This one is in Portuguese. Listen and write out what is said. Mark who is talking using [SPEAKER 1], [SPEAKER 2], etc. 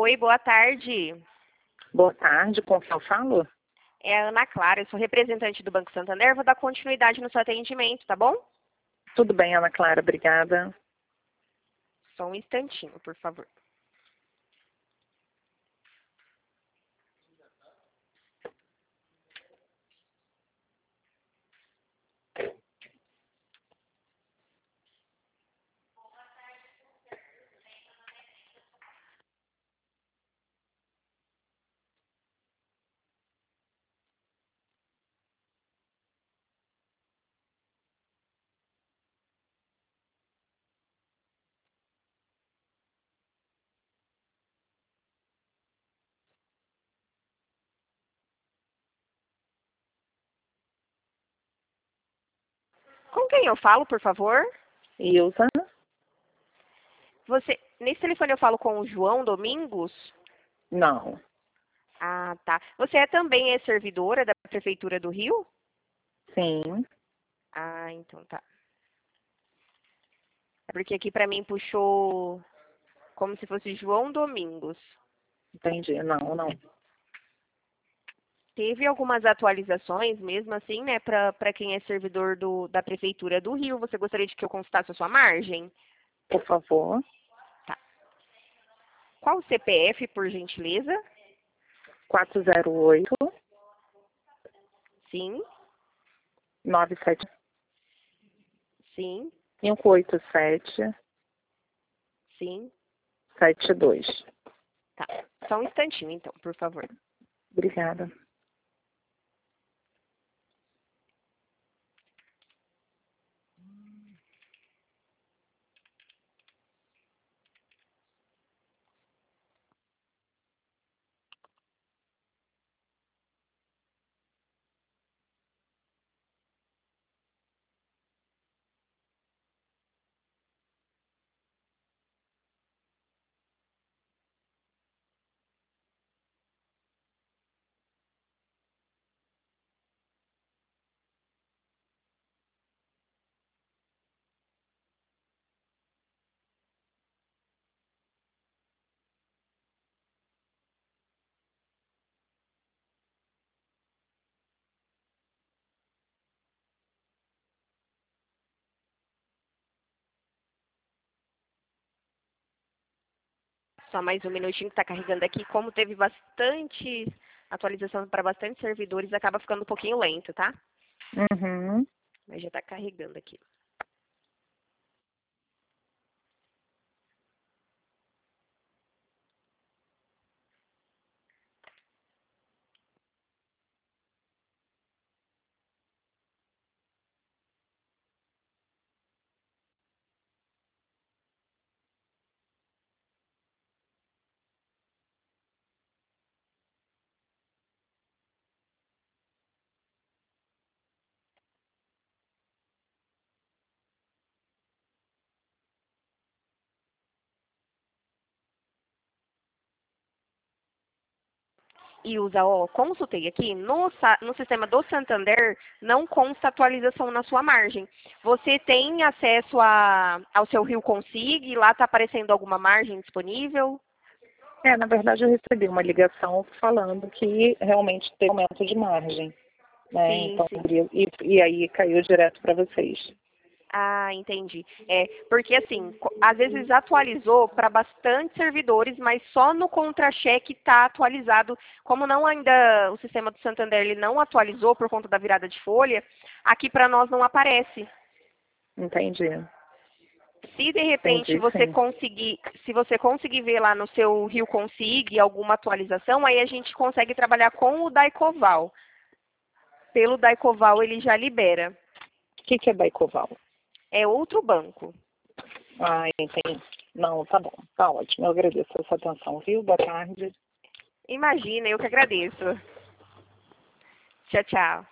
[SPEAKER 1] Oi, boa tarde.
[SPEAKER 2] Boa tarde, com quem eu falo?
[SPEAKER 1] É a Ana Clara, eu sou representante do Banco Santander, vou dar continuidade no seu atendimento, tá bom?
[SPEAKER 2] Tudo bem, Ana Clara, obrigada.
[SPEAKER 1] Só um instantinho, por favor. Com quem eu falo, por favor?
[SPEAKER 2] Ilza?
[SPEAKER 1] Nesse telefone eu falo com o João Domingos?
[SPEAKER 2] Não.
[SPEAKER 1] Ah, tá. Você também é servidora da Prefeitura do Rio?
[SPEAKER 2] Sim.
[SPEAKER 1] Ah, então tá. É porque aqui pra mim puxou como se fosse João Domingos.
[SPEAKER 2] Entendi. Não.
[SPEAKER 1] Teve algumas atualizações, mesmo assim, né, para quem é servidor da Prefeitura do Rio. Você gostaria de que eu consultasse a sua margem?
[SPEAKER 2] Por favor.
[SPEAKER 1] Tá. Qual o CPF, por gentileza?
[SPEAKER 2] 408
[SPEAKER 1] Sim,
[SPEAKER 2] 97
[SPEAKER 1] sim,
[SPEAKER 2] 587
[SPEAKER 1] sim.
[SPEAKER 2] 72.
[SPEAKER 1] Tá. Só um instantinho, então, por favor.
[SPEAKER 2] Obrigada.
[SPEAKER 1] Só mais um minutinho que está carregando aqui. Como teve bastante atualização para bastante servidores, acaba ficando um pouquinho lento, tá?
[SPEAKER 2] Uhum.
[SPEAKER 1] Mas já está carregando aqui. E usa, ó, consultei aqui, no sistema do Santander não consta atualização na sua margem. Você tem acesso ao seu Rio Consig? Lá está aparecendo alguma margem disponível?
[SPEAKER 2] Na verdade, eu recebi uma ligação falando que realmente tem aumento de margem, né?
[SPEAKER 1] Sim,
[SPEAKER 2] Então,
[SPEAKER 1] sim.
[SPEAKER 2] e aí caiu direto para vocês.
[SPEAKER 1] Ah, entendi. Porque assim, às vezes atualizou para bastante servidores, mas só no contra-cheque está atualizado. Como não ainda o sistema do Santander ele não atualizou por conta da virada de folha, aqui para nós não aparece.
[SPEAKER 2] Entendi.
[SPEAKER 1] Se de repente
[SPEAKER 2] Entendi,
[SPEAKER 1] você
[SPEAKER 2] sim.
[SPEAKER 1] conseguir, se você conseguir ver lá no seu Rio Consig alguma atualização, aí a gente consegue trabalhar com o Daicoval. Pelo Daicoval ele já libera.
[SPEAKER 2] O que é Baicoval?
[SPEAKER 1] É outro banco.
[SPEAKER 2] Ah, entendi. Não, tá bom. Tá ótimo. Eu agradeço a sua atenção, viu? Boa tarde.
[SPEAKER 1] Imagina, eu que agradeço. Tchau, tchau.